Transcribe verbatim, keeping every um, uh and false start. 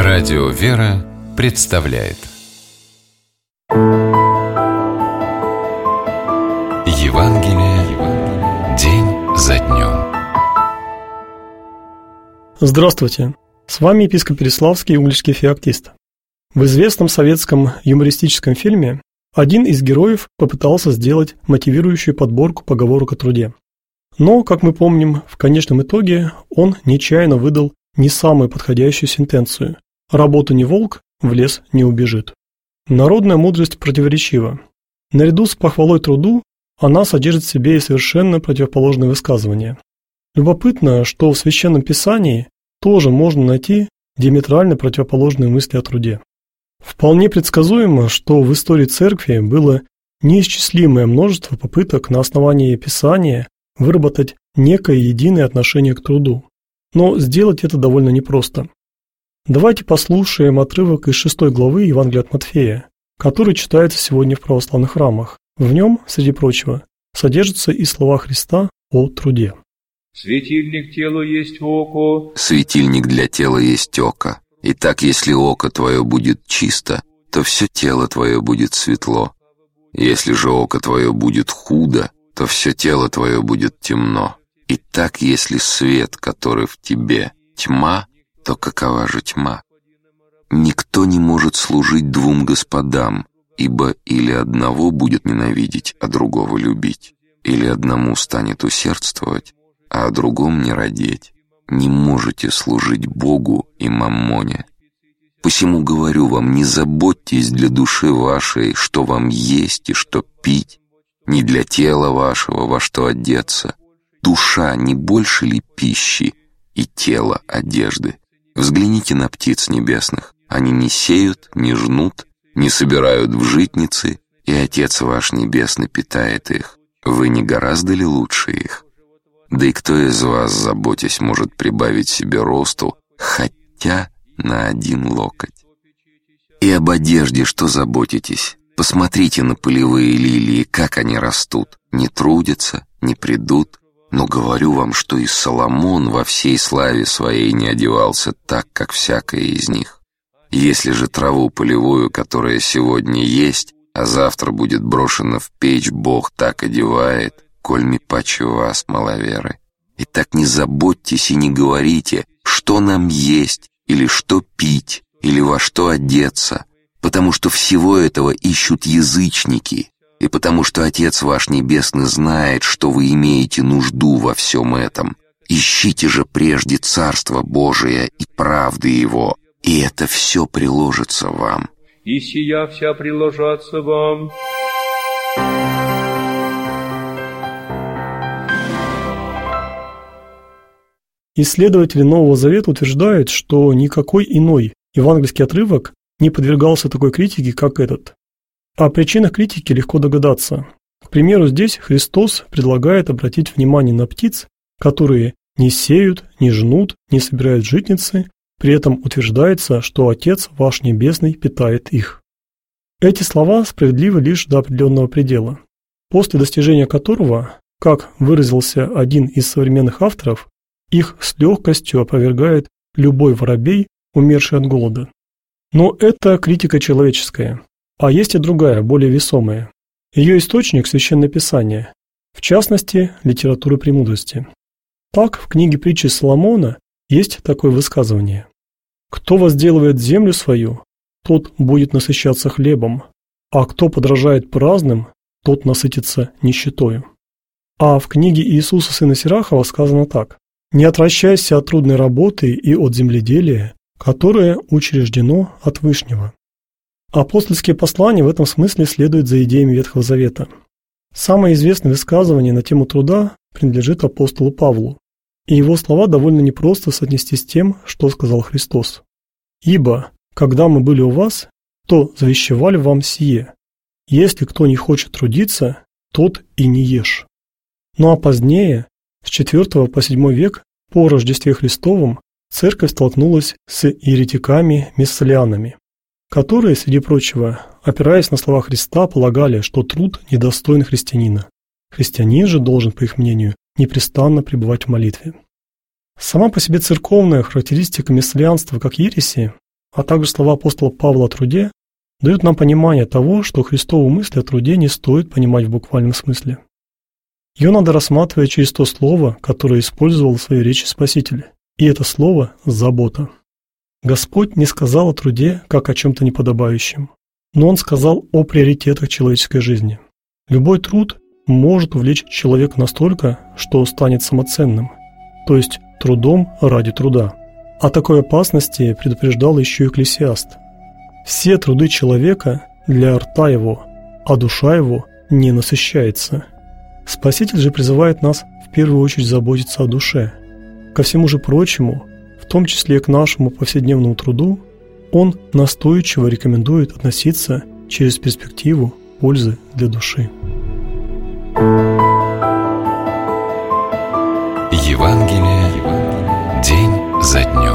Радио «Вера» представляет Евангелие день за днем. Здравствуйте! С вами епископ Переславский, угличский феоктист. В известном советском юмористическом фильме один из героев попытался сделать мотивирующую подборку поговорок о труде. Но, как мы помним, в конечном итоге он нечаянно выдал не самую подходящую сентенцию: «Работа не волк, в лес не убежит». Народная мудрость противоречива. Наряду с похвалой труду она содержит в себе и совершенно противоположное высказывание. Любопытно, что в Священном Писании тоже можно найти диаметрально противоположные мысли о труде. Вполне предсказуемо, что в истории Церкви было неисчислимое множество попыток на основании Писания выработать некое единое отношение к труду. Но сделать это довольно непросто. Давайте послушаем отрывок из шестой главы Евангелия от Матфея, который читается сегодня в православных храмах. В нем, среди прочего, содержатся и слова Христа о труде. «Светильник телу есть око». Светильник для тела есть око. Итак, если око твое будет чисто, то все тело твое будет светло. Если же око твое будет худо, то все тело твое будет темно. Итак, если свет, который в тебе, тьма, то какова же тьма? Никто не может служить двум господам, ибо или одного будет ненавидеть, а другого любить, или одному станет усердствовать, а о другом не радеть. Не можете служить Богу и маммоне. Посему говорю вам, не заботьтесь для души вашей, что вам есть и что пить, не для тела вашего, во что одеться. Душа не больше ли пищи и тело одежды? Взгляните на птиц небесных. Они не сеют, не жнут, не собирают в житницы, и Отец ваш Небесный питает их. Вы не гораздо ли лучше их? Да и кто из вас, заботясь, может прибавить себе росту, хотя на один локоть? И об одежде что заботитесь? Посмотрите на полевые лилии, как они растут. Не трудятся, не придут. Но говорю вам, что и Соломон во всей славе своей не одевался так, как всякая из них. Если же траву полевую, которая сегодня есть, а завтра будет брошена в печь, Бог так одевает, коль ми паче вас, маловеры. Итак, не заботьтесь и не говорите, что нам есть, или что пить, или во что одеться, потому что всего этого ищут язычники, и потому что Отец ваш Небесный знает, что вы имеете нужду во всем этом. Ищите же прежде Царство Божие и правды Его, и это все приложится вам. И сия вся приложится вам. Исследователи Нового Завета утверждают, что никакой иной евангельский отрывок не подвергался такой критике, как этот. О причинах критики легко догадаться. К примеру, здесь Христос предлагает обратить внимание на птиц, которые не сеют, не жнут, не собирают житницы, при этом утверждается, что Отец ваш Небесный питает их. Эти слова справедливы лишь до определенного предела, после достижения которого, как выразился один из современных авторов, их с легкостью опровергает любой воробей, умерший от голода. Но это критика человеческая. А есть и другая, более весомая. Ее источник – Священное Писание, в частности, литература премудрости. Так, в книге притчи Соломона есть такое высказывание: «Кто возделывает землю свою, тот будет насыщаться хлебом, а кто подражает праздным, тот насытится нищетою». А в книге Иисуса сына Сирахова сказано так: «Не отвращайся от трудной работы и от земледелия, которое учреждено от Вышнего». Апостольские послания в этом смысле следуют за идеями Ветхого Завета. Самое известное высказывание на тему труда принадлежит апостолу Павлу, и его слова довольно непросто соотнести с тем, что сказал Христос. «Ибо, когда мы были у вас, то завещевали вам сие: если кто не хочет трудиться, тот и не ешь». Ну а позднее, с четвёртого по седьмой век, по Рождестве Христовом, церковь столкнулась с еретиками-мессалианами, которые, среди прочего, опираясь на слова Христа, полагали, что труд недостоин христианина. Христианин же должен, по их мнению, непрестанно пребывать в молитве. Сама по себе церковная характеристика мессалианства как ереси а также слова апостола Павла о труде дают нам понимание того, что Христову мысль о труде не стоит понимать в буквальном смысле. Ее надо рассматривать через то слово, которое использовал в своей речи Спаситель, и это слово – забота. Господь не сказал о труде как о чем-то неподобающем, но Он сказал о приоритетах человеческой жизни. Любой труд может увлечь человека настолько, что станет самоценным, то есть трудом ради труда. О такой опасности предупреждал еще Экклесиаст. Все труды человека для рта его, а душа его не насыщается. Спаситель же призывает нас в первую очередь заботиться о душе. Ко всему же прочему, в том числе и к нашему повседневному труду, он настойчиво рекомендует относиться через перспективу пользы для души. Евангелие день за днем.